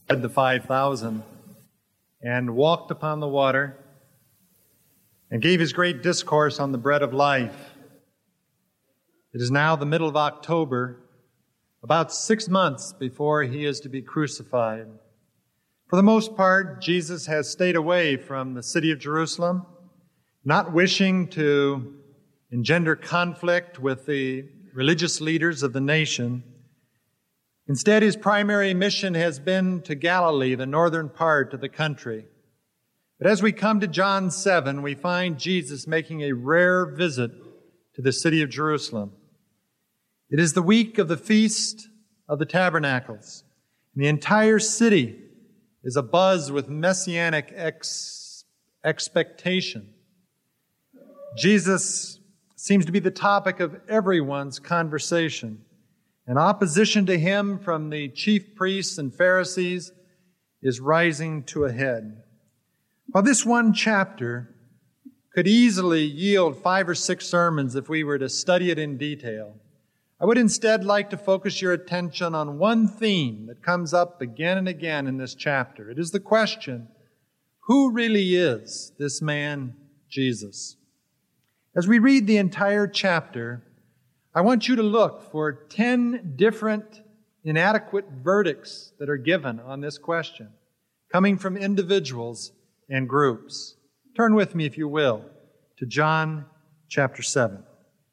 fed the 5,000 and walked upon the water and gave his great discourse on the bread of life. It is now the middle of October, about 6 months before he is to be crucified. For the most part, Jesus has stayed away from the city of Jerusalem, not wishing to engender conflict with the religious leaders of the nation. Instead, his primary mission has been to Galilee, the northern part of the country. But as we come to John 7, we find Jesus making a rare visit to the city of Jerusalem. It is the week of the Feast of the Tabernacles, and the entire city is abuzz with messianic expectation. Jesus seems to be the topic of everyone's conversation, and opposition to him from the chief priests and Pharisees is rising to a head. While this one chapter could easily yield 5 or 6 sermons if we were to study it in detail, I would instead like to focus your attention on one theme that comes up again and again in this chapter. It is the question, who really is this man, Jesus? As we read the entire chapter, I want you to look for 10 different inadequate verdicts that are given on this question, coming from individuals and groups. Turn with me, if you will, to John chapter 7.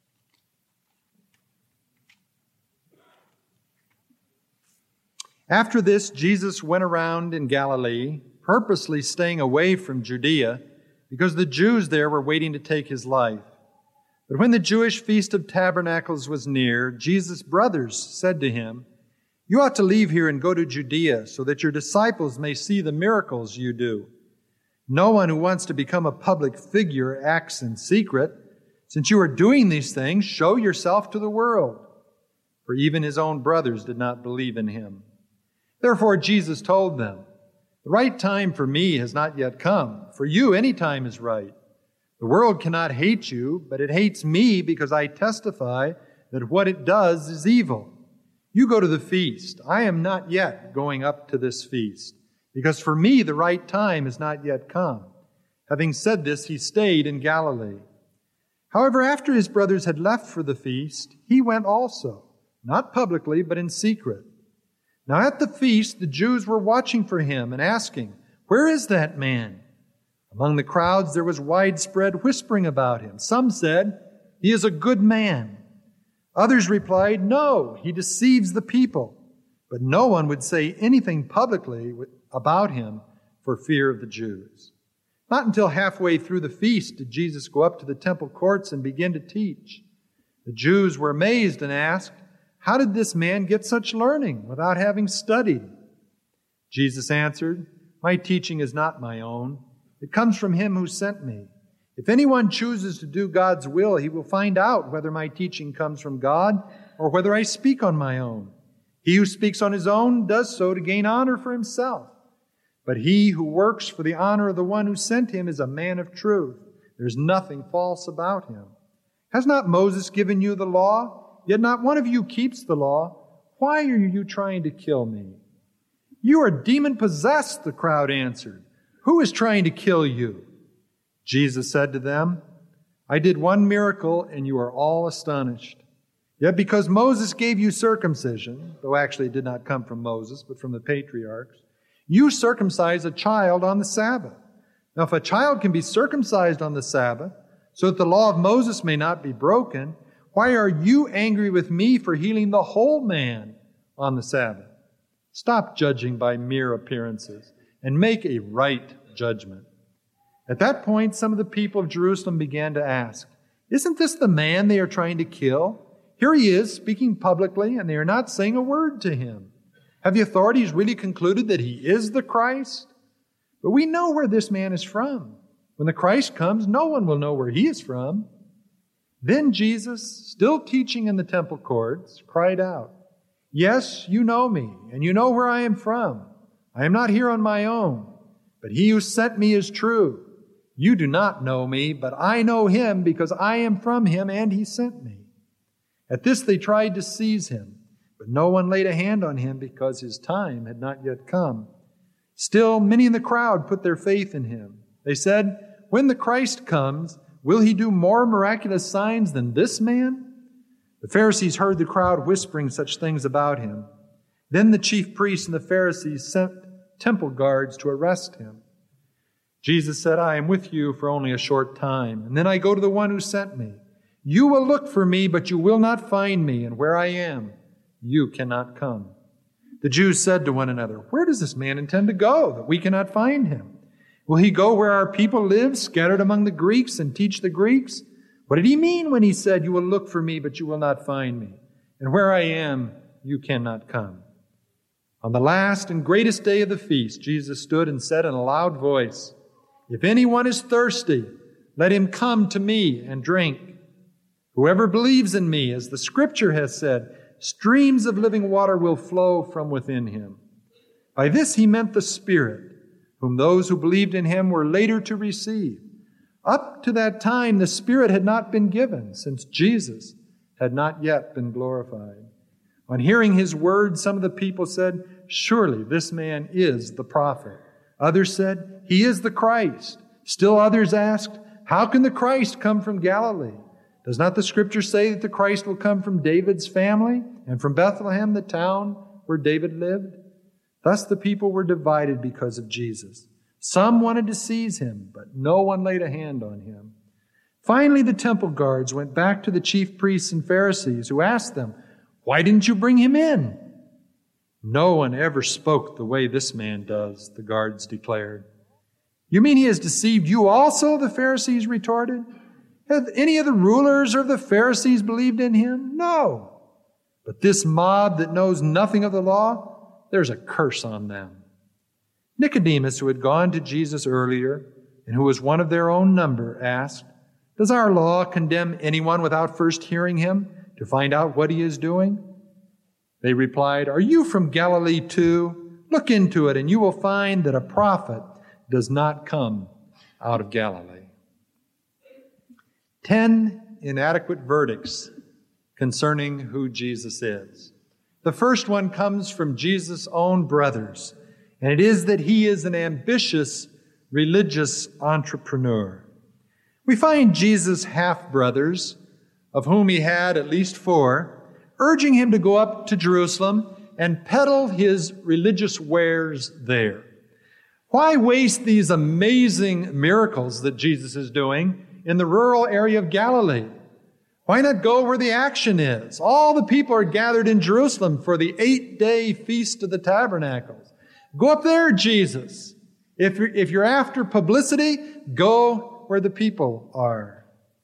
After this, Jesus went around in Galilee, purposely staying away from Judea, because the Jews there were waiting to take his life. But when the Jewish Feast of Tabernacles was near, Jesus' brothers said to him, "You ought to leave here and go to Judea, so that your disciples may see the miracles you do. No one who wants to become a public figure acts in secret. Since you are doing these things, show yourself to the world." For even his own brothers did not believe in him. Therefore Jesus told them, "The right time for me has not yet come. For you, any time is right. The world cannot hate you, but it hates me because I testify that what it does is evil. You go to the feast. I am not yet going up to this feast, because for me the right time has not yet come." Having said this, he stayed in Galilee. However, after his brothers had left for the feast, he went also, not publicly, but in secret. Now at the feast, the Jews were watching for him and asking, "Where is that man?" Among the crowds there was widespread whispering about him. Some said, "He is a good man." Others replied, "No, he deceives the people." But no one would say anything publicly about him for fear of the Jews. Not until halfway through the feast did Jesus go up to the temple courts and begin to teach. The Jews were amazed and asked, "How did this man get such learning without having studied?" Jesus answered, "My teaching is not my own. It comes from him who sent me. If anyone chooses to do God's will, he will find out whether my teaching comes from God or whether I speak on my own. He who speaks on his own does so to gain honor for himself. But he who works for the honor of the one who sent him is a man of truth. There is nothing false about him. Has not Moses given you the law? Yet not one of you keeps the law. Why are you trying to kill me?" "You are demon-possessed," the crowd answered. "Who is trying to kill you?" Jesus said to them, "I did one miracle, and you are all astonished. Yet because Moses gave you circumcision," though actually it did not come from Moses, but from the patriarchs, "you circumcise a child on the Sabbath. Now if a child can be circumcised on the Sabbath, so that the law of Moses may not be broken, why are you angry with me for healing the whole man on the Sabbath? Stop judging by mere appearances and make a right judgment." At that point, some of the people of Jerusalem began to ask, "Isn't this the man they are trying to kill? Here he is speaking publicly, and they are not saying a word to him. Have the authorities really concluded that he is the Christ? But we know where this man is from. When the Christ comes, no one will know where he is from." Then Jesus, still teaching in the temple courts, cried out, "Yes, you know me, and you know where I am from. I am not here on my own, but he who sent me is true. You do not know me, but I know him because I am from him and he sent me." At this they tried to seize him, but no one laid a hand on him because his time had not yet come. Still, many in the crowd put their faith in him. They said, "When the Christ comes, will he do more miraculous signs than this man?" The Pharisees heard the crowd whispering such things about him. Then the chief priests and the Pharisees sent temple guards to arrest him. Jesus said, "I am with you for only a short time, and then I go to the one who sent me. You will look for me, but you will not find me, and where I am, you cannot come." The Jews said to one another, "Where does this man intend to go, that we cannot find him? Will he go where our people live, scattered among the Greeks, and teach the Greeks? What did he mean when he said, 'You will look for me, but you will not find me, and where I am, you cannot come'?" On the last and greatest day of the feast, Jesus stood and said in a loud voice, "If anyone is thirsty, let him come to me and drink. Whoever believes in me, as the Scripture has said, streams of living water will flow from within him." By this he meant the Spirit, whom those who believed in him were later to receive. Up to that time, the Spirit had not been given, since Jesus had not yet been glorified. On hearing his words, some of the people said, "Surely this man is the prophet." Others said, "He is the Christ." Still others asked, "How can the Christ come from Galilee? Does not the Scripture say that the Christ will come from David's family and from Bethlehem, the town where David lived?" Thus the people were divided because of Jesus. Some wanted to seize him, but no one laid a hand on him. Finally, the temple guards went back to the chief priests and Pharisees, who asked them, "Why didn't you bring him in?" "No one ever spoke the way this man does," the guards declared. "You mean he has deceived you also?" the Pharisees retorted. "Have any of the rulers or the Pharisees believed in him? No. But this mob that knows nothing of the law, there's a curse on them." Nicodemus, who had gone to Jesus earlier and who was one of their own number, asked, "Does our law condemn anyone without first hearing him to find out what he is doing?" They replied, "Are you from Galilee too? Look into it, and you will find that a prophet does not come out of Galilee." 10 inadequate verdicts concerning who Jesus is. The first one comes from Jesus' own brothers, and it is that he is an ambitious religious entrepreneur. We find Jesus' half-brothers, of whom he had at least 4, urging him to go up to Jerusalem and peddle his religious wares there. Why waste these amazing miracles that Jesus is doing in the rural area of Galilee? Why not go where the action is? All the people are gathered in Jerusalem for the 8-day Feast of the Tabernacles. Go up there, Jesus. If you're after publicity, go where the people are.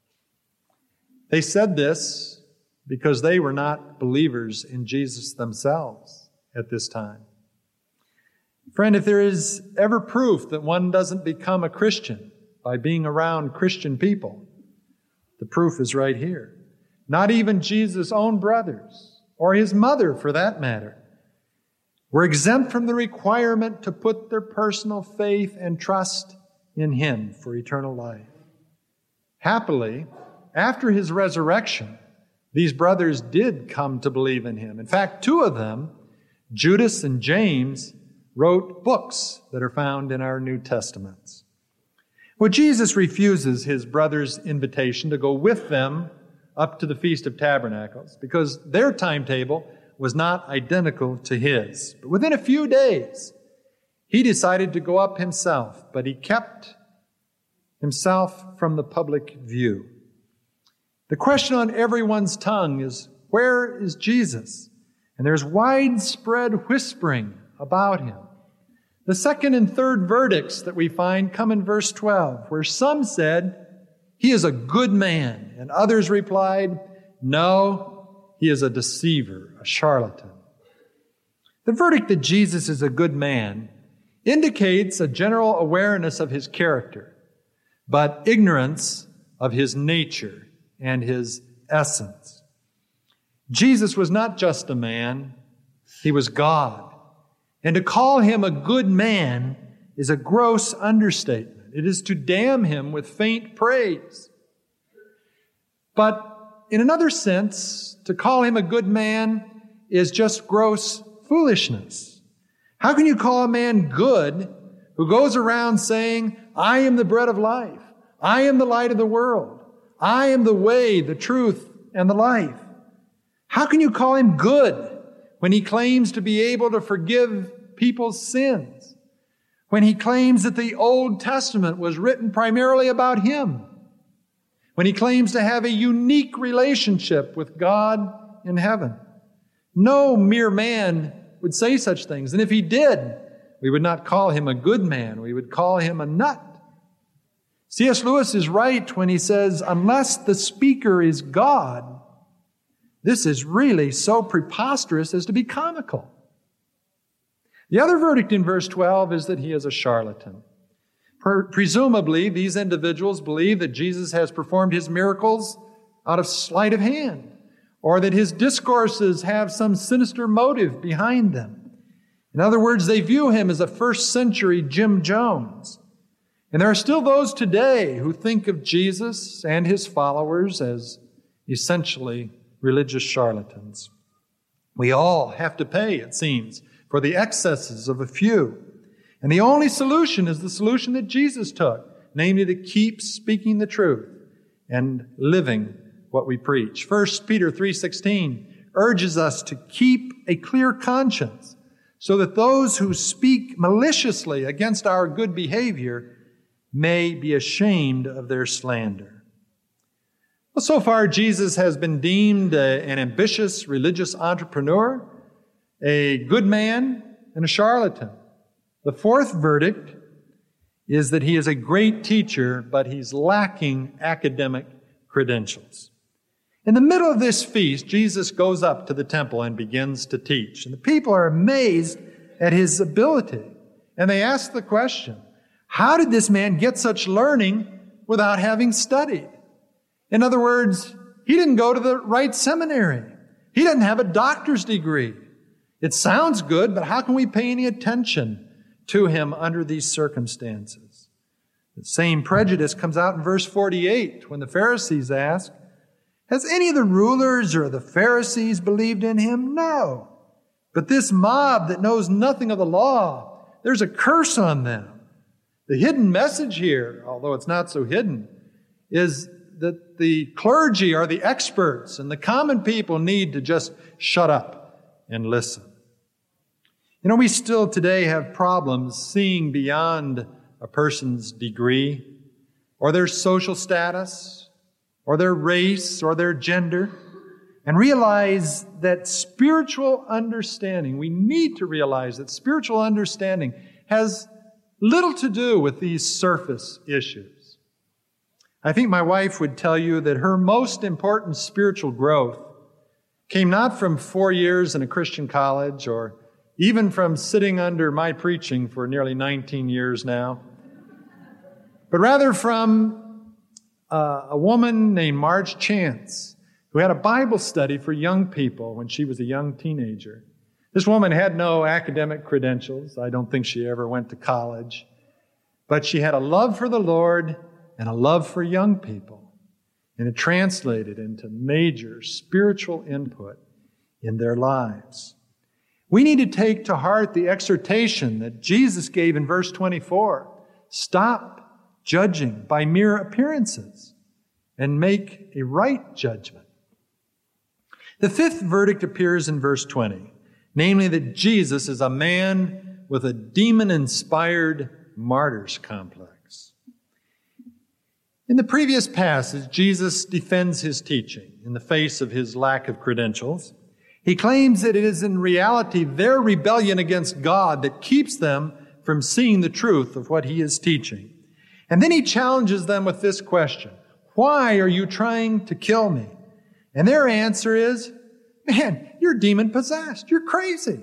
They said this because they were not believers in Jesus themselves at this time. Friend, if there is ever proof that one doesn't become a Christian by being around Christian people, the proof is right here. Not even Jesus' own brothers, or his mother for that matter, were exempt from the requirement to put their personal faith and trust in him for eternal life. Happily, after his resurrection, these brothers did come to believe in him. In fact, 2 of them, Judas and James, wrote books that are found in our New Testaments. Well, Jesus refuses his brothers' invitation to go with them up to the Feast of Tabernacles because their timetable was not identical to his. But within a few days, he decided to go up himself, but he kept himself from the public view. The question on everyone's tongue is, where is Jesus? And there's widespread whispering about him. The second and third verdicts that we find come in verse 12, where some said, "He is a good man," and others replied, "No, he is a deceiver, a charlatan." The verdict that Jesus is a good man indicates a general awareness of his character, but ignorance of his nature and his essence. Jesus was not just a man, he was God. And to call him a good man is a gross understatement. It is to damn him with faint praise. But in another sense, to call him a good man is just gross foolishness. How can you call a man good who goes around saying, I am the bread of life. I am the light of the world. I am the way, the truth, and the life. How can you call him good when he claims to be able to forgive people's sins? When he claims that the Old Testament was written primarily about him? When he claims to have a unique relationship with God in heaven? No mere man would say such things. And if he did, we would not call him a good man. We would call him a nut. C.S. Lewis is right when he says, unless the speaker is God, this is really so preposterous as to be comical. The other verdict in verse 12 is that he is a charlatan. Presumably, these individuals believe that Jesus has performed his miracles out of sleight of hand, or that his discourses have some sinister motive behind them. In other words, they view him as a first century Jim Jones. And there are still those today who think of Jesus and his followers as essentially religious charlatans. We all have to pay, it seems, for the excesses of a few. And the only solution is the solution that Jesus took, namely to keep speaking the truth and living what we preach. 1 Peter 3:16 urges us to keep a clear conscience so that those who speak maliciously against our good behavior may be ashamed of their slander. Well, so far, Jesus has been deemed an ambitious religious entrepreneur, a good man, and a charlatan. The fourth verdict is that he is a great teacher, but he's lacking academic credentials. In the middle of this feast, Jesus goes up to the temple and begins to teach. And the people are amazed at his ability. And they ask the question, how did this man get such learning without having studied? In other words, he didn't go to the right seminary. He didn't have a doctor's degree. It sounds good, but how can we pay any attention to him under these circumstances? The same prejudice comes out in verse 48 when the Pharisees ask, has any of the rulers or the Pharisees believed in him? No. But this mob that knows nothing of the law, there's a curse on them. The hidden message here, although it's not so hidden, is that the clergy are the experts and the common people need to just shut up and listen. You know, we still today have problems seeing beyond a person's degree or their social status or their race or their gender and realize that spiritual understanding, we need to realize that spiritual understanding has little to do with these surface issues. I think my wife would tell you that her most important spiritual growth came not from 4 years in a Christian college or even from sitting under my preaching for nearly 19 years now, but rather from a woman named Marge Chance, who had a Bible study for young people when she was a young teenager. This woman had no academic credentials. I don't think she ever went to college. But she had a love for the Lord and a love for young people. And it translated into major spiritual input in their lives. We need to take to heart the exhortation that Jesus gave in verse 24. Stop judging by mere appearances and make a right judgment. The fifth verdict appears in verse 20. Namely, that Jesus is a man with a demon-inspired martyr's complex. In the previous passage, Jesus defends his teaching in the face of his lack of credentials. He claims that it is in reality their rebellion against God that keeps them from seeing the truth of what he is teaching. And then he challenges them with this question, why are you trying to kill me? And their answer is, man, you're demon-possessed. You're crazy.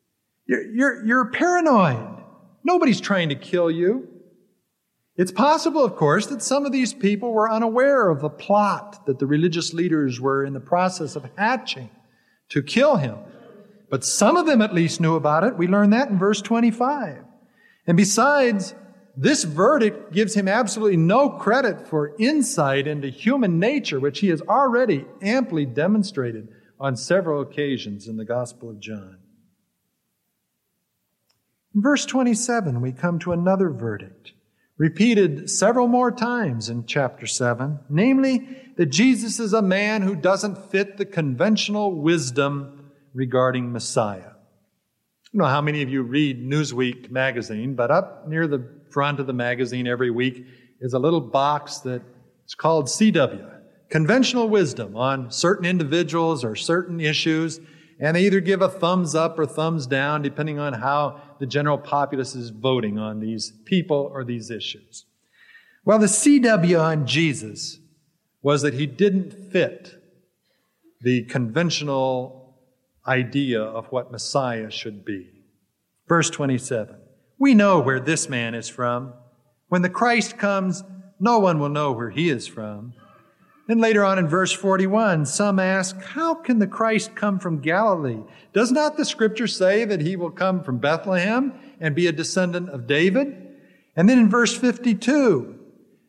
You're paranoid. Nobody's trying to kill you. It's possible, of course, that some of these people were unaware of the plot that the religious leaders were in the process of hatching to kill him. But some of them at least knew about it. We learn that in verse 25. And besides, this verdict gives him absolutely no credit for insight into human nature, which he has already amply demonstrated on several occasions in the Gospel of John. In verse 27, we come to another verdict, repeated several more times in chapter 7, namely that Jesus is a man who doesn't fit the conventional wisdom regarding Messiah. I don't know how many of you read Newsweek magazine, but up near the front of the magazine every week is a little box that is called CW, Conventional Wisdom, on certain individuals or certain issues, and they either give a thumbs up or thumbs down depending on how the general populace is voting on these people or these issues. Well, the CW on Jesus was that he didn't fit the conventional idea of what Messiah should be. Verse 27, we know where this man is from. When the Christ comes, no one will know where he is from. Then later on in verse 41, some ask, how can the Christ come from Galilee? Does not the Scripture say that he will come from Bethlehem and be a descendant of David? And then in verse 52,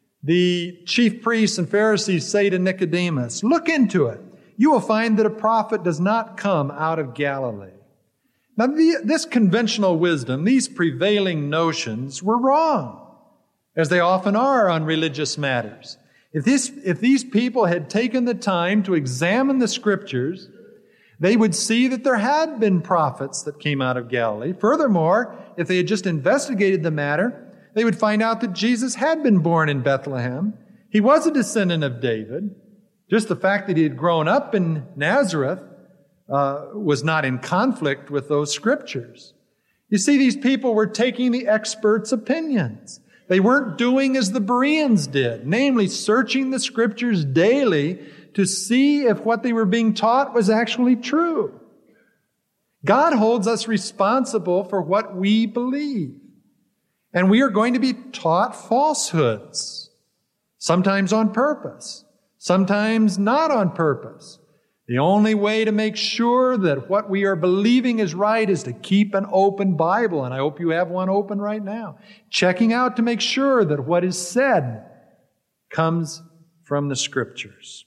the chief priests and Pharisees say to Nicodemus, look into it. You will find that a prophet does not come out of Galilee. Now, this conventional wisdom, these prevailing notions were wrong, as they often are on religious matters. If these people had taken the time to examine the Scriptures, they would see that there had been prophets that came out of Galilee. Furthermore, if they had just investigated the matter, they would find out that Jesus had been born in Bethlehem. He was a descendant of David. Just the fact that he had grown up in Nazareth was not in conflict with those Scriptures. You see, these people were taking the experts' opinions. They weren't doing as the Bereans did, namely searching the Scriptures daily to see if what they were being taught was actually true. God holds us responsible for what we believe. And we are going to be taught falsehoods, sometimes on purpose, sometimes not on purpose. The only way to make sure that what we are believing is right is to keep an open Bible, and I hope you have one open right now, checking out to make sure that what is said comes from the Scriptures.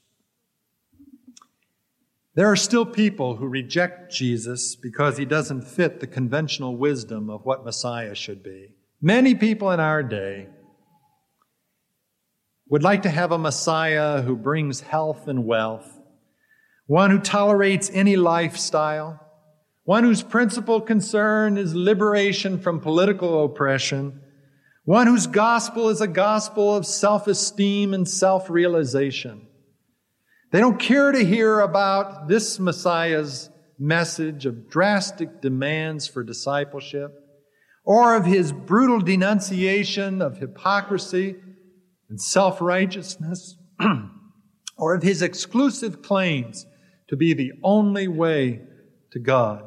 There are still people who reject Jesus because he doesn't fit the conventional wisdom of what Messiah should be. Many people in our day would like to have a Messiah who brings health and wealth, one who tolerates any lifestyle, one whose principal concern is liberation from political oppression, one whose gospel is a gospel of self-esteem and self-realization. They don't care to hear about this Messiah's message of drastic demands for discipleship, or of his brutal denunciation of hypocrisy and self-righteousness, or of his exclusive claims to be the only way to God.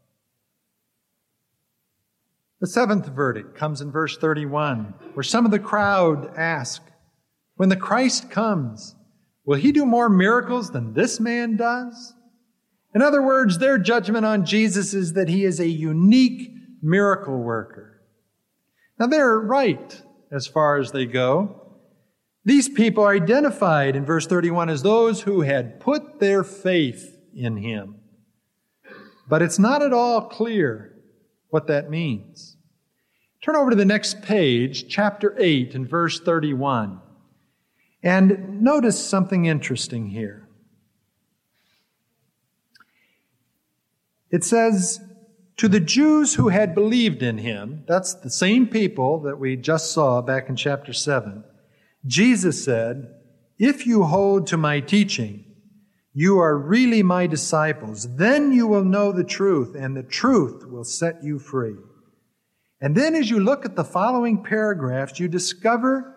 The seventh verdict comes in verse 31, where some of the crowd ask, when the Christ comes, will he do more miracles than this man does? In other words, their judgment on Jesus is that he is a unique miracle worker. Now they're right as far as they go. These people are identified in verse 31 as those who had put their faith in him. But it's not at all clear what that means. Turn over to the next page, chapter 8 and verse 31. And notice something interesting here. It says, to the Jews who had believed in him, that's the same people that we just saw back in chapter 7, Jesus said, if you hold to my teaching, you are really my disciples. Then you will know the truth, and the truth will set you free. And then as you look at the following paragraphs, you discover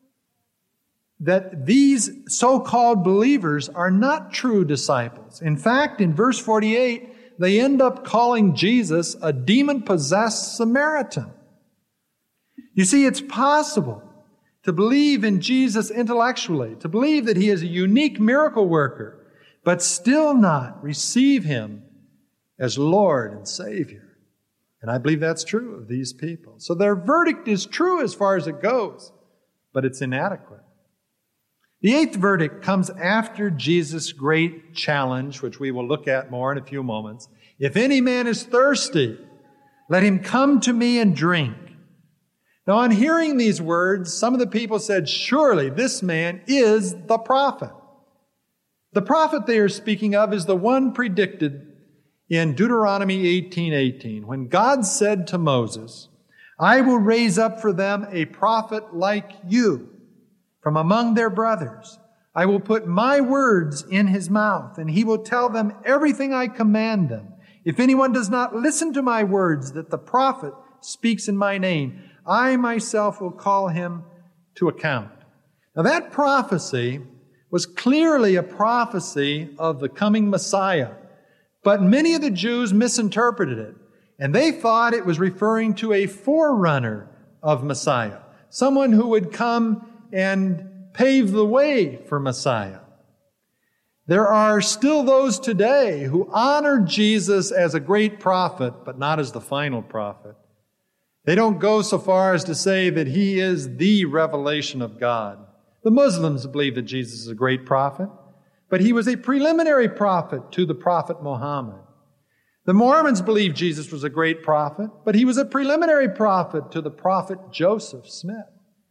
that these so-called believers are not true disciples. In fact, in verse 48, they end up calling Jesus a demon-possessed Samaritan. You see, it's possible to believe in Jesus intellectually, to believe that he is a unique miracle worker, but still not receive him as Lord and Savior. And I believe that's true of these people. So their verdict is true as far as it goes, but it's inadequate. The eighth verdict comes after Jesus' great challenge, which we will look at more in a few moments. If any man is thirsty, Let him come to me and drink. Now, on hearing these words, some of the people said, surely this man is the prophet. The prophet they are speaking of is the one predicted in Deuteronomy 18:18, when God said to Moses, I will raise up for them a prophet like you from among their brothers. I will put my words in his mouth, and he will tell them everything I command them. If anyone does not listen to my words that the prophet speaks in my name, I myself will call him to account. Now that prophecy was clearly a prophecy of the coming Messiah, but many of the Jews misinterpreted it, and they thought it was referring to a forerunner of Messiah, someone who would come and pave the way for Messiah. There are still those today who honor Jesus as a great prophet, but not as the final prophet. They don't go so far as to say that he is the revelation of God. The Muslims believe that Jesus is a great prophet, but he was a preliminary prophet to the prophet Muhammad. The Mormons believe Jesus was a great prophet, but he was a preliminary prophet to the prophet Joseph Smith.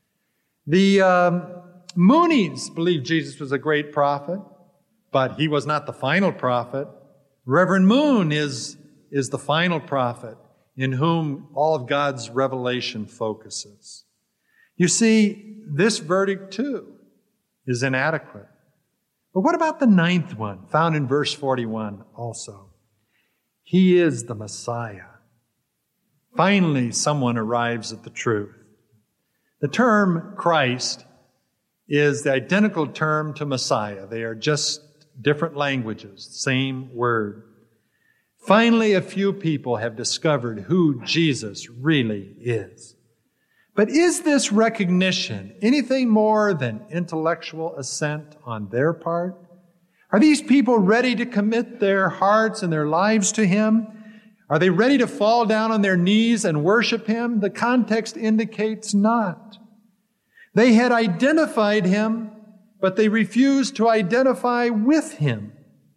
The Moonies believe Jesus was a great prophet, but he was not the final prophet. Reverend Moon is the final prophet in whom all of God's revelation focuses. You see, this verdict too is inadequate. But what about the ninth one, found in verse 41 also? He is the Messiah. Finally, someone arrives at the truth. The term Christ is the identical term to Messiah. They are just different languages, same word. Finally, a few people have discovered who Jesus really is. But is this recognition anything more than intellectual assent on their part? Are these people ready to commit their hearts and their lives to Him? Are they ready to fall down on their knees and worship Him? The context indicates not. They had identified Him, but they refused to identify with Him.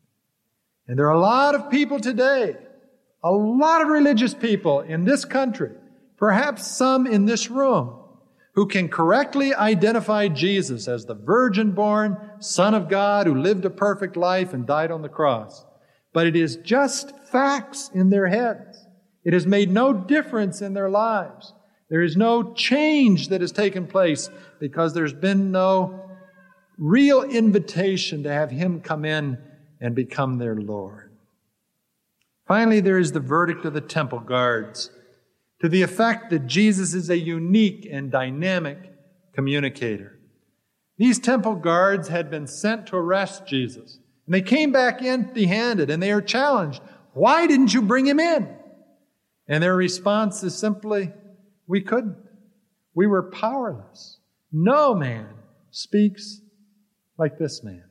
And there are a lot of people today, a lot of religious people in this country, perhaps some in this room, who can correctly identify Jesus as the virgin-born Son of God who lived a perfect life and died on the cross. But it is just facts in their heads. It has made no difference in their lives. There is no change that has taken place because there's been no real invitation to have Him come in and become their Lord. Finally, there is the verdict of the temple guards to the effect that Jesus is a unique and dynamic communicator. These temple guards had been sent to arrest Jesus, and they came back empty-handed, and they are challenged, "Why didn't you bring Him in?" And their response is simply, "We couldn't. We were powerless. No man speaks like this man."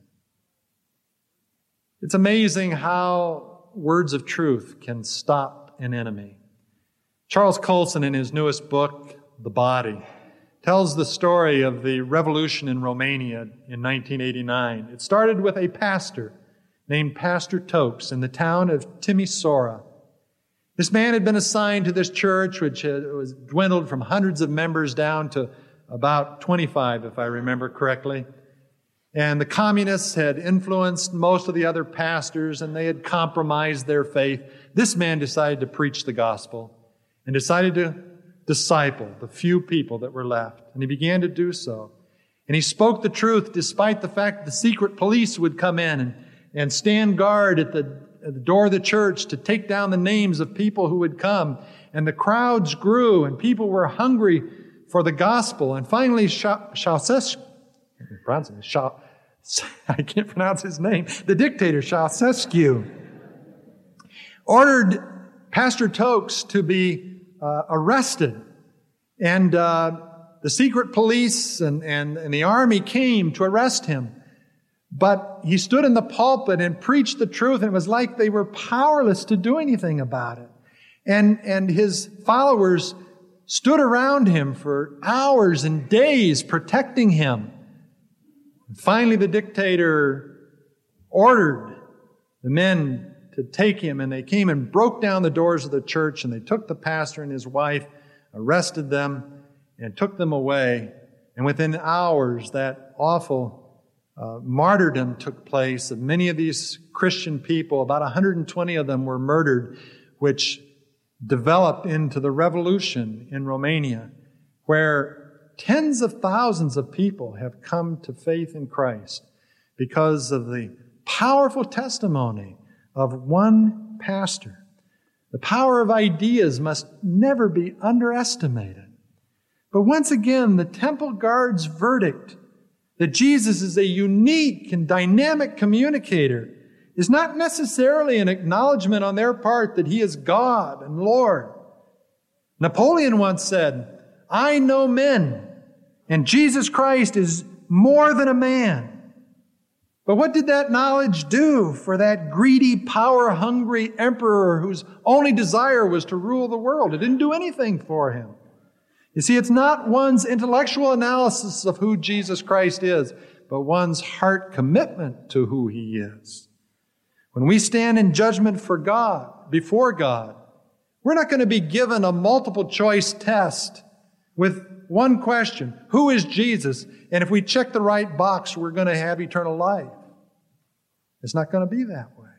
It's amazing how words of truth can stop an enemy. Charles Colson, in his newest book, The Body, tells the story of the revolution in Romania in 1989. It started with a pastor named Pastor Tokes in the town of Timișoara. This man had been assigned to this church, which was dwindled from hundreds of members down to about 25, if I remember correctly. And the communists had influenced most of the other pastors, and they had compromised their faith. This man decided to preach the gospel and decided to disciple the few people that were left. And he began to do so. And he spoke the truth despite the fact that the secret police would come in and stand guard at the door of the church to take down the names of people who would come. And the crowds grew, and people were hungry for the gospel. And finally, Ceausescu, I can't pronounce his name, the dictator, Ceausescu, ordered Pastor Tokes to be arrested. And the secret police and the army came to arrest him. But he stood in the pulpit and preached the truth, and it was like they were powerless to do anything about it. And his followers stood around him for hours and days protecting him. And finally, the dictator ordered the men to take him, and they came and broke down the doors of the church, and they took the pastor and his wife, arrested them, and took them away. And within hours, that awful martyrdom took place of many of these Christian people. About 120 of them were murdered, which developed into the revolution in Romania, where tens of thousands of people have come to faith in Christ because of the powerful testimony of one pastor. The power of ideas must never be underestimated. But once again, the temple guard's verdict that Jesus is a unique and dynamic communicator is not necessarily an acknowledgement on their part that he is God and Lord. Napoleon once said, "I know men, and Jesus Christ is more than a man." But what did that knowledge do for that greedy, power-hungry emperor whose only desire was to rule the world? It didn't do anything for him. You see, it's not one's intellectual analysis of who Jesus Christ is, but one's heart commitment to who he is. When we stand in judgment for God, before God, we're not going to be given a multiple choice test with one question: who is Jesus? And if we check the right box, we're going to have eternal life. It's not going to be that way.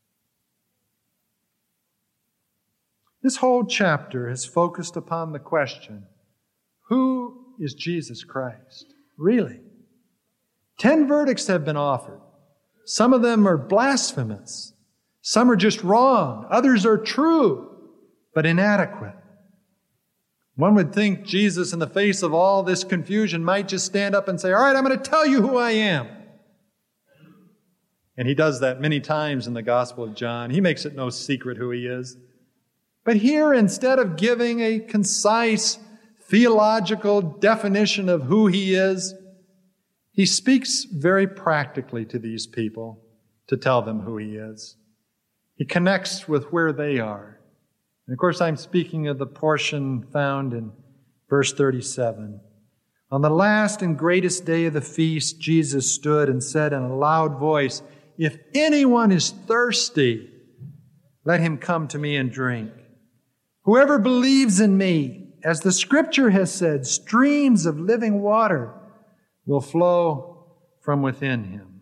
This whole chapter is focused upon the question, who is Jesus Christ? Really? 10 verdicts have been offered. Some of them are blasphemous. Some are just wrong. Others are true, but inadequate. One would think Jesus, in the face of all this confusion, might just stand up and say, "All right, I'm going to tell you who I am." And he does that many times in the Gospel of John. He makes it no secret who he is. But here, instead of giving a concise theological definition of who he is, he speaks very practically to these people to tell them who he is. He connects with where they are. And of course, I'm speaking of the portion found in verse 37. On the last and greatest day of the feast, Jesus stood and said in a loud voice, "If anyone is thirsty, let him come to me and drink. Whoever believes in me, as the Scripture has said, streams of living water will flow from within him."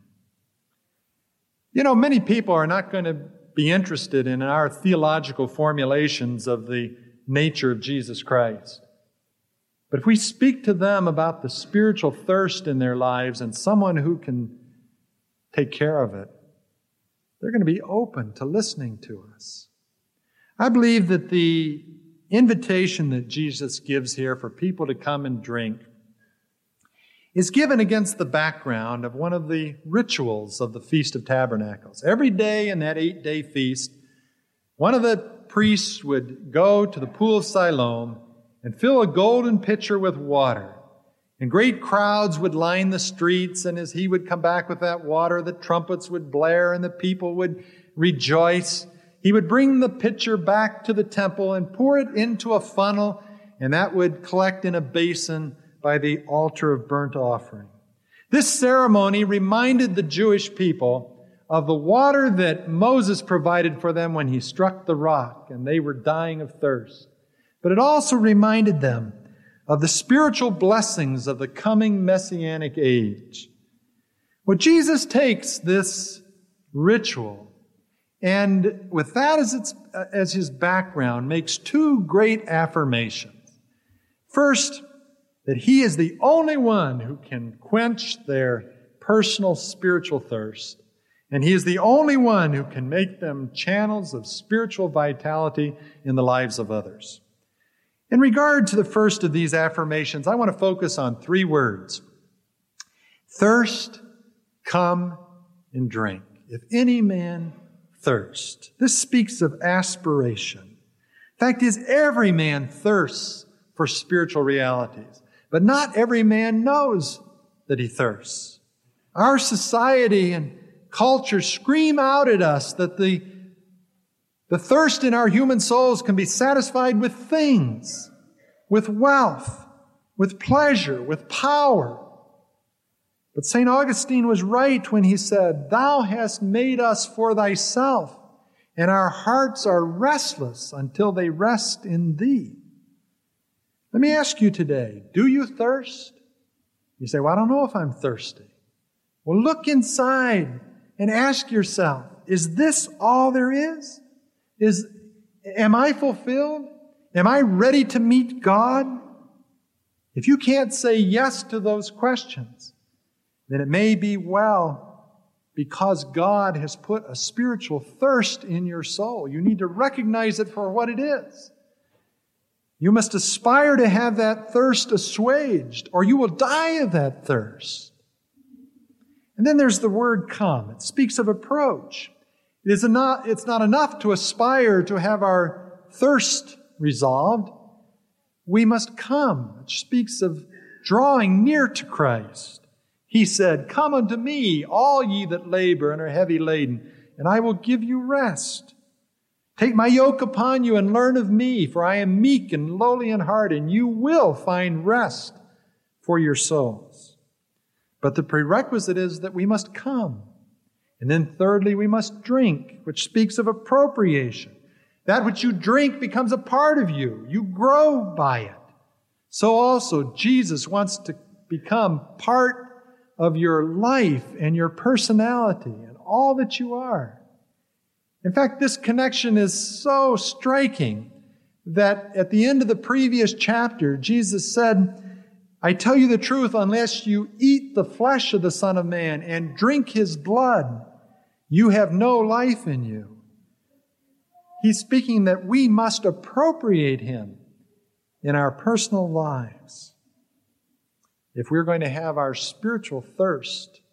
You know, many people are not going to be interested in our theological formulations of the nature of Jesus Christ. But if we speak to them about the spiritual thirst in their lives and someone who can take care of it, they're going to be open to listening to us. I believe that the invitation that Jesus gives here for people to come and drink is given against the background of one of the rituals of the Feast of Tabernacles. Every day in that 8-day feast, one of the priests would go to the pool of Siloam and fill a golden pitcher with water. And great crowds would line the streets, and as he would come back with that water, the trumpets would blare and the people would rejoice. He would bring the pitcher back to the temple and pour it into a funnel, and that would collect in a basin by the altar of burnt offering. This ceremony reminded the Jewish people of the water that Moses provided for them when he struck the rock and they were dying of thirst. But it also reminded them of the spiritual blessings of the coming Messianic age. Well, Jesus takes this ritual and with that as his background makes two great affirmations. First, that he is the only one who can quench their personal spiritual thirst. And he is the only one who can make them channels of spiritual vitality in the lives of others. In regard to the first of these affirmations, I want to focus on 3 words. Thirst, come, and drink. If any man thirst. This speaks of aspiration. Fact is, every man thirsts for spiritual realities. But not every man knows that he thirsts. Our society and culture scream out at us that the thirst in our human souls can be satisfied with things, with wealth, with pleasure, with power. But St. Augustine was right when he said, "Thou hast made us for thyself, and our hearts are restless until they rest in Thee. Let me ask you today, do you thirst? You say, well, I don't know if I'm thirsty. Well, look inside and ask yourself, is this all there is? Am I fulfilled? Am I ready to meet God? If you can't say yes to those questions, then it may be well because God has put a spiritual thirst in your soul. You need to recognize it for what it is. You must aspire to have that thirst assuaged, or you will die of that thirst. And then there's the word come. It speaks of approach. It's not enough to aspire to have our thirst resolved. We must come, which speaks of drawing near to Christ. He said, come unto me, all ye that labor and are heavy laden, and I will give you rest. Take my yoke upon you and learn of me, for I am meek and lowly in heart, and you will find rest for your souls. But the prerequisite is that we must come. And then thirdly, we must drink, which speaks of appropriation. That which you drink becomes a part of you. You grow by it. So also, Jesus wants to become part of your life and your personality and all that you are. In fact, this connection is so striking that at the end of the previous chapter, Jesus said, I tell you the truth, unless you eat the flesh of the Son of Man and drink His blood, you have no life in you. He's speaking that we must appropriate Him in our personal lives if we're going to have our spiritual thirst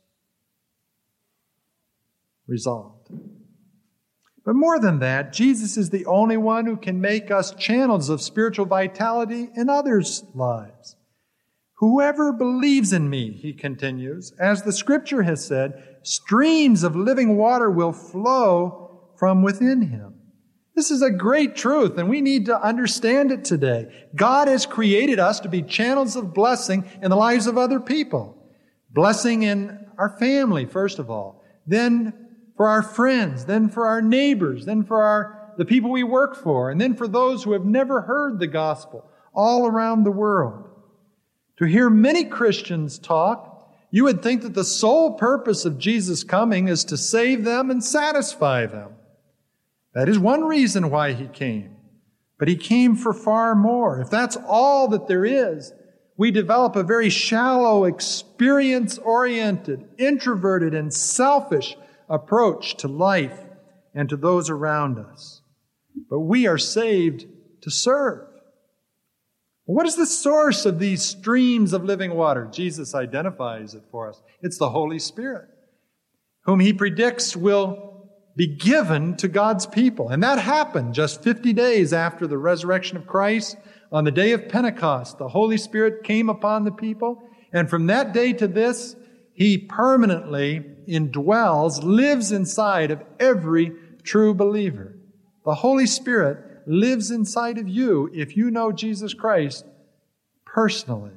resolved. But more than that, Jesus is the only one who can make us channels of spiritual vitality in others' lives. Whoever believes in me, he continues, as the Scripture has said, streams of living water will flow from within him. This is a great truth, and we need to understand it today. God has created us to be channels of blessing in the lives of other people. Blessing in our family, first of all. Then for our friends, then for our neighbors, then for the people we work for, and then for those who have never heard the gospel all around the world. To hear many Christians talk, you would think that the sole purpose of Jesus' coming is to save them and satisfy them. That is one reason why He came. But He came for far more. If that's all that there is, we develop a very shallow, experience-oriented, introverted, and selfish approach to life and to those around us. But we are saved to serve. What is the source of these streams of living water? Jesus identifies it for us. It's the Holy Spirit, whom He predicts will be given to God's people. And that happened just 50 days after the resurrection of Christ. On the day of Pentecost, the Holy Spirit came upon the people. And from that day to this, He permanently indwells, lives inside of every true believer. The Holy Spirit lives inside of you if you know Jesus Christ personally.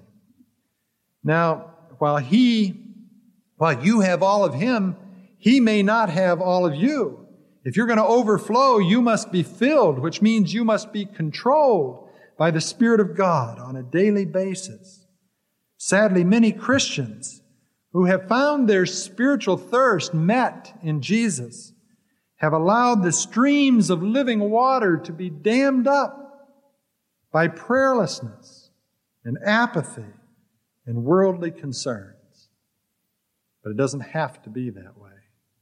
Now, while you have all of Him, He may not have all of you. If you're going to overflow, you must be filled, which means you must be controlled by the Spirit of God on a daily basis. Sadly, many Christians who have found their spiritual thirst met in Jesus have allowed the streams of living water to be dammed up by prayerlessness and apathy and worldly concerns. But it doesn't have to be that way.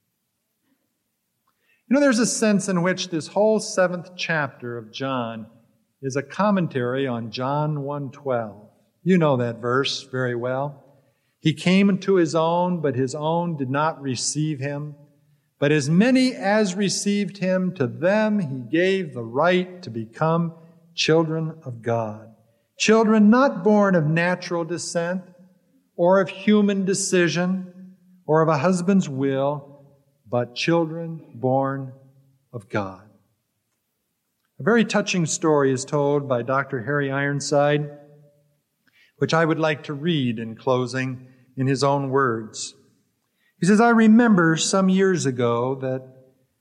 You know, there's a sense in which this whole 7th chapter of John is a commentary on John 1:12. You know that verse very well. He came unto His own, but His own did not receive Him. But as many as received Him, to them He gave the right to become children of God. Children not born of natural descent, or of human decision, or of a husband's will, but children born of God. A very touching story is told by Dr. Harry Ironside, which I would like to read in closing in his own words. He says, I remember some years ago that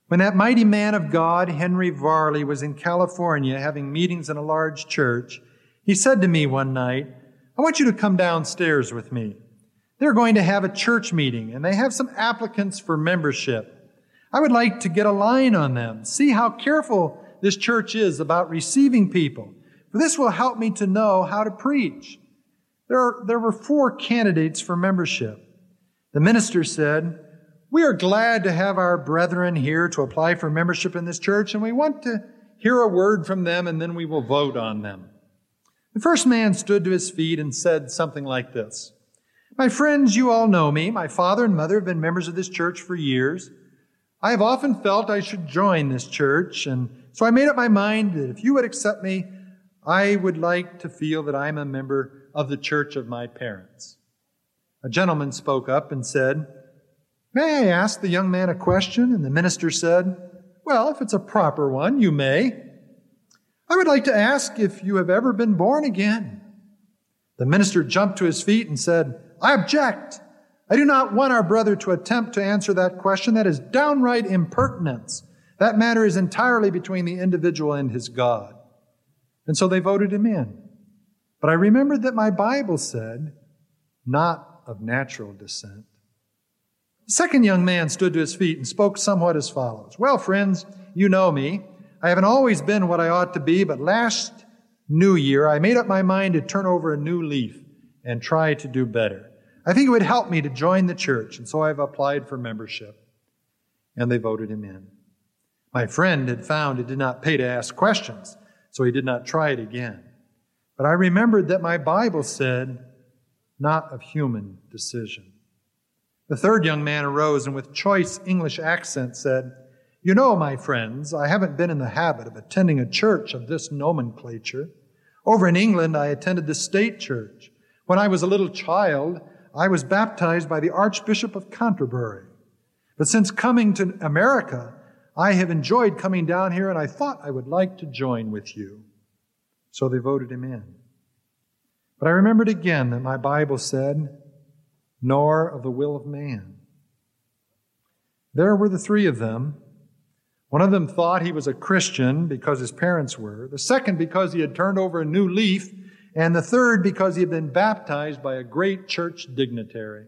When that mighty man of God, Henry Varley, was in California having meetings in a large church, he said to me one night, "I want you to come downstairs with me. They're going to have a church meeting, and they have some applicants for membership. I would like to get a line on them, see how careful this church is about receiving people, for this will help me to know how to preach." There were 4 candidates for membership. The minister said, "We are glad to have our brethren here to apply for membership in this church, and we want to hear a word from them, and then we will vote on them." The first man stood to his feet and said something like this: "My friends, you all know me. My father and mother have been members of this church for years. I have often felt I should join this church, and so I made up my mind that if you would accept me, I would like to feel that I'm a member of the church of my parents." A gentleman spoke up and said, "May I ask the young man a question?" And the minister said, "Well, if it's a proper one, you may." "I would like to ask if you have ever been born again." The minister jumped to his feet and said, "I object. I do not want our brother to attempt to answer that question. That is downright impertinence. That matter is entirely between the individual and his God." And so they voted him in. But I remembered that my Bible said, "not of natural descent." The second young man stood to his feet and spoke somewhat as follows: "Well, friends, you know me. I haven't always been what I ought to be, but last New Year I made up my mind to turn over a new leaf and try to do better. I think it would help me to join the church, and so I've applied for membership." And they voted him in. My friend had found it did not pay to ask questions, so he did not try it again. But I remembered that my Bible said, "not of human decision." The third young man arose and with choice English accent said, "You know, my friends, I haven't been in the habit of attending a church of this nomenclature. Over in England, I attended the state church. When I was a little child, I was baptized by the Archbishop of Canterbury. But since coming to America, I have enjoyed coming down here, and I thought I would like to join with you." So they voted him in. But I remembered again that my Bible said, "nor of the will of man." There were the 3 of them. One of them thought he was a Christian because his parents were, the second because he had turned over a new leaf, and the third because he had been baptized by a great church dignitary.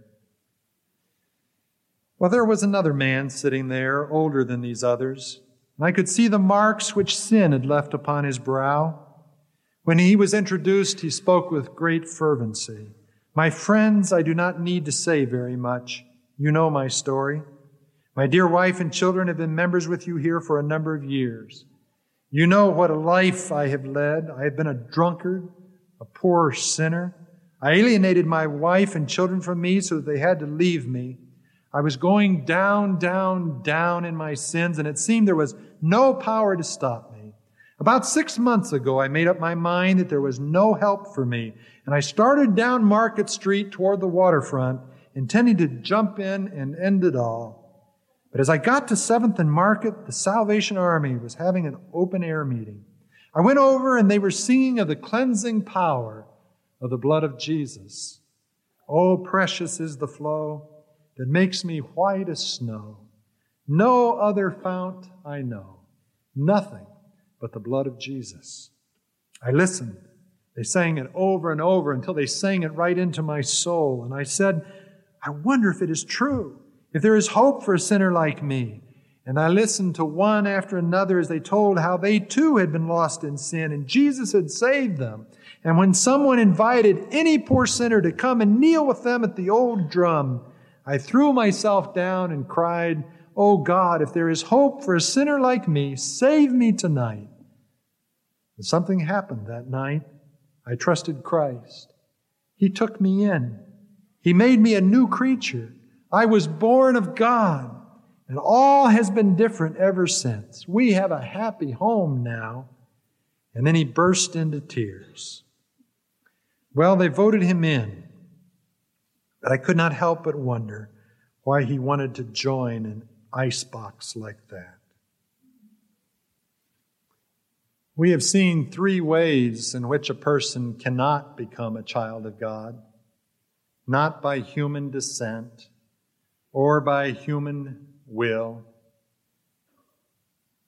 Well, there was another man sitting there, older than these others, and I could see the marks which sin had left upon his brow. When he was introduced, he spoke with great fervency. "My friends, I do not need to say very much. You know my story. My dear wife and children have been members with you here for a number of years. You know what a life I have led. I have been a drunkard, a poor sinner. I alienated my wife and children from me so that they had to leave me. I was going down, down, down in my sins, and it seemed there was no power to stop me. About 6 months ago, I made up my mind that there was no help for me, and I started down Market Street toward the waterfront, intending to jump in and end it all. But as I got to 7th and Market, the Salvation Army was having an open-air meeting. I went over, and they were singing of the cleansing power of the blood of Jesus. Oh, precious is the flow that makes me white as snow. No other fount I know, nothing but the blood of Jesus. I listened. They sang it over and over until they sang it right into my soul. And I said, I wonder if it is true, if there is hope for a sinner like me. And I listened to one after another as they told how they too had been lost in sin and Jesus had saved them. And when someone invited any poor sinner to come and kneel with them at the old drum, I threw myself down and cried, Oh God, if there is hope for a sinner like me, save me tonight. And something happened that night. I trusted Christ. He took me in. He made me a new creature. I was born of God, and all has been different ever since. We have a happy home now. And then he burst into tears. Well, they voted him in, but I could not help but wonder why he wanted to join an icebox like that. We have seen 3 ways in which a person cannot become a child of God. Not by human descent or by human will.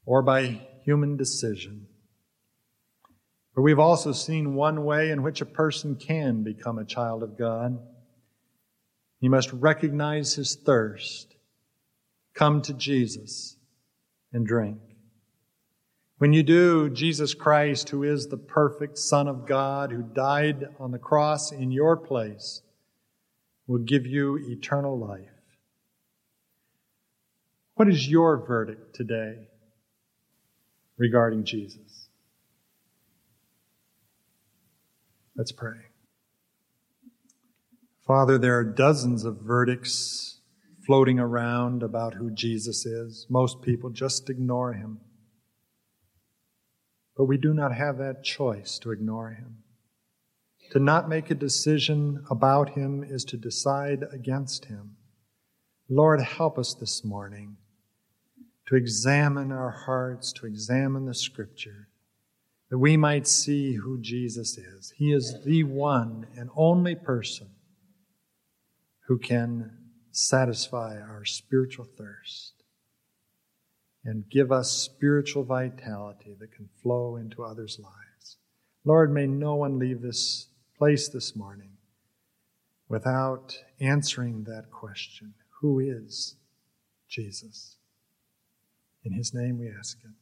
or by human decision. But we've also seen one way in which a person can become a child of God. He must recognize his thirst, come to Jesus, and drink. When you do, Jesus Christ, who is the perfect Son of God, who died on the cross in your place, will give you eternal life. What is your verdict today regarding Jesus? Let's pray. Father, there are dozens of verdicts floating around about who Jesus is. Most people just ignore him. But we do not have that choice to ignore him. To not make a decision about him is to decide against him. Lord, help us this morning to examine our hearts, to examine the Scripture, that we might see who Jesus is. He is the one and only person who can satisfy our spiritual thirst and give us spiritual vitality that can flow into others' lives. Lord, may no one leave this place this morning without answering that question. Who is Jesus? In his name we ask it.